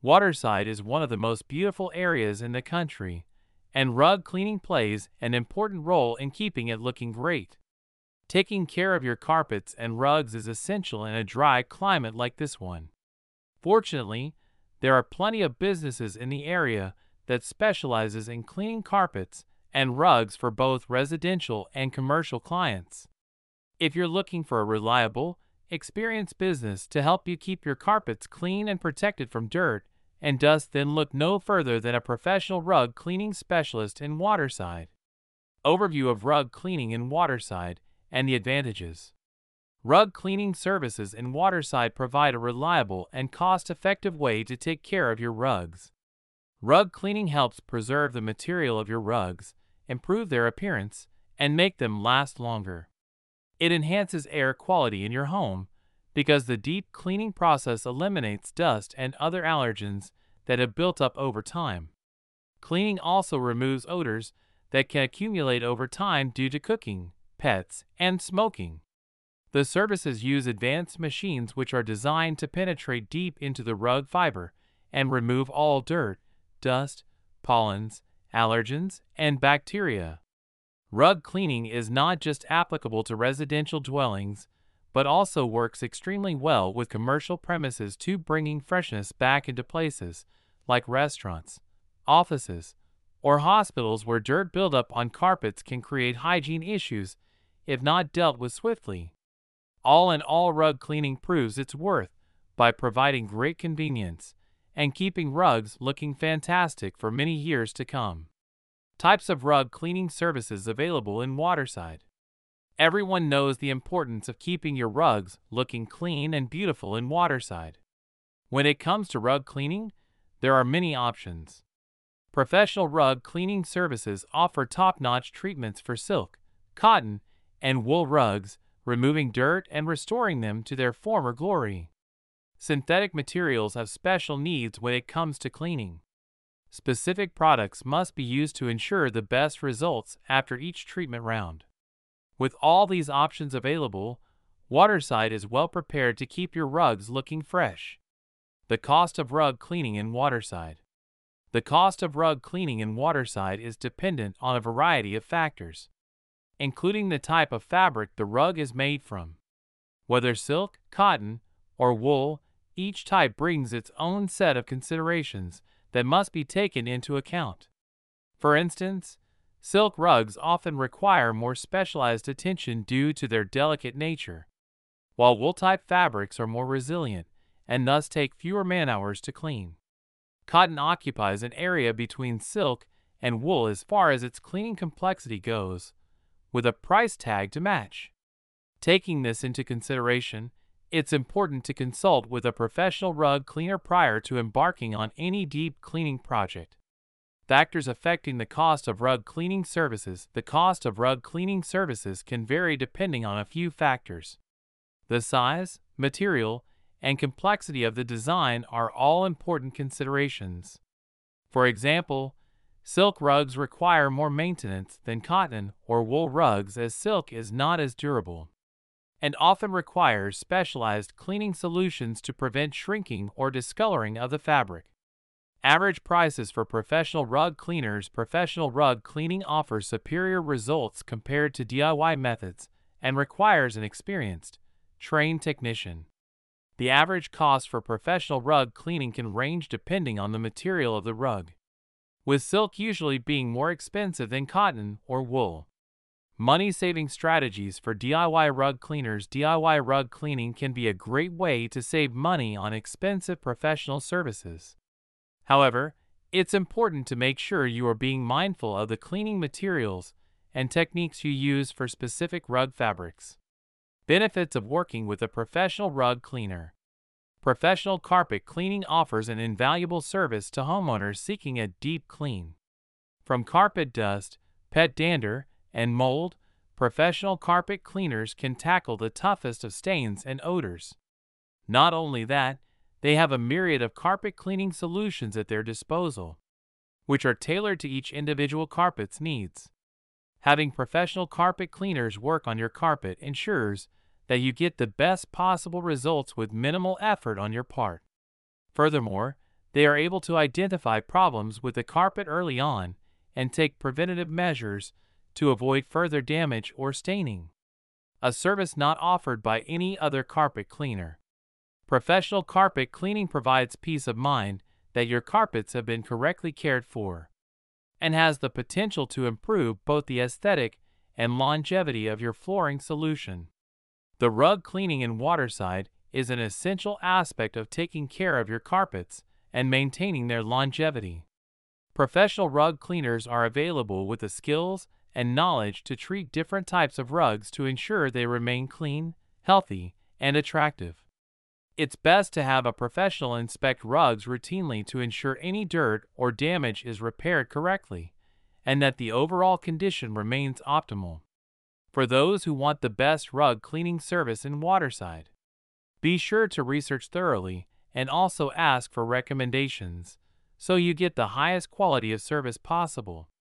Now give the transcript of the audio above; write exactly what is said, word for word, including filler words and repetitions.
Waterside is one of the most beautiful areas in the country, and rug cleaning plays an important role in keeping it looking great. Taking care of your carpets and rugs is essential in a dry climate like this one. Fortunately, there are plenty of businesses in the area that specializes in cleaning carpets and rugs for both residential and commercial clients. If you're looking for a reliable, experienced business to help you keep your carpets clean and protected from dirt and dust, then look no further than a professional rug cleaning specialist in Waterside. Overview of rug cleaning in Waterside and the advantages. Rug cleaning services in Waterside provide a reliable and cost-effective way to take care of your rugs. Rug cleaning helps preserve the material of your rugs, improve their appearance, and make them last longer. It enhances air quality in your home because the deep cleaning process eliminates dust and other allergens that have built up over time. Cleaning also removes odors that can accumulate over time due to cooking, pets, and smoking. The services use advanced machines which are designed to penetrate deep into the rug fiber and remove all dirt, dust, pollens, allergens, and bacteria. Rug cleaning is not just applicable to residential dwellings, but also works extremely well with commercial premises too, bringing freshness back into places like restaurants, offices, or hospitals where dirt buildup on carpets can create hygiene issues if not dealt with swiftly. All in all, rug cleaning proves its worth by providing great convenience and keeping rugs looking fantastic for many years to come. Types of rug cleaning services available in Waterside. Everyone knows the importance of keeping your rugs looking clean and beautiful in Waterside. When it comes to rug cleaning, there are many options. Professional rug cleaning services offer top-notch treatments for silk, cotton, and wool rugs, removing dirt and restoring them to their former glory. Synthetic materials have special needs when it comes to cleaning. Specific products must be used to ensure the best results after each treatment round. With all these options available, Waterside is well prepared to keep your rugs looking fresh. The cost of rug cleaning in Waterside. The cost of rug cleaning in Waterside is dependent on a variety of factors, including the type of fabric the rug is made from. Whether silk, cotton, or wool, each type brings its own set of considerations that must be taken into account. For instance, silk rugs often require more specialized attention due to their delicate nature, while wool-type fabrics are more resilient and thus take fewer man-hours to clean. Cotton occupies an area between silk and wool as far as its cleaning complexity goes, with a price tag to match. Taking this into consideration, it's important to consult with a professional rug cleaner prior to embarking on any deep cleaning project. Factors affecting the cost of rug cleaning services. The cost of rug cleaning services can vary depending on a few factors. The size, material, and complexity of the design are all important considerations. For example, silk rugs require more maintenance than cotton or wool rugs, as silk is not as durable and often requires specialized cleaning solutions to prevent shrinking or discoloring of the fabric. Average prices for professional rug cleaners. Professional rug cleaning offers superior results compared to D I Y methods and requires an experienced, trained technician. The average cost for professional rug cleaning can range depending on the material of the rug, with silk usually being more expensive than cotton or wool. Money-saving strategies for D I Y rug cleaners. D I Y rug cleaning can be a great way to save money on expensive professional services. However, it's important to make sure you are being mindful of the cleaning materials and techniques you use for specific rug fabrics. Benefits of working with a professional rug cleaner. Professional carpet cleaning offers an invaluable service to homeowners seeking a deep clean. From carpet dust, pet dander, and mold, professional carpet cleaners can tackle the toughest of stains and odors. Not only that, they have a myriad of carpet cleaning solutions at their disposal, which are tailored to each individual carpet's needs. Having professional carpet cleaners work on your carpet ensures that you get the best possible results with minimal effort on your part. Furthermore, They are able to identify problems with the carpet early on and take preventative measures to avoid further damage or staining. A service not offered by any other carpet cleaner. Professional carpet cleaning provides peace of mind that your carpets have been correctly cared for and has the potential to improve both the aesthetic and longevity of your flooring solution. The rug cleaning in Waterside is an essential aspect of taking care of your carpets and maintaining their longevity. Professional rug cleaners are available with the skills and knowledge to treat different types of rugs to ensure they remain clean, healthy, and attractive. It's best to have a professional inspect rugs routinely to ensure any dirt or damage is repaired correctly, and that the overall condition remains optimal. For those who want the best rug cleaning service in Waterside, be sure to research thoroughly and also ask for recommendations, so you get the highest quality of service possible.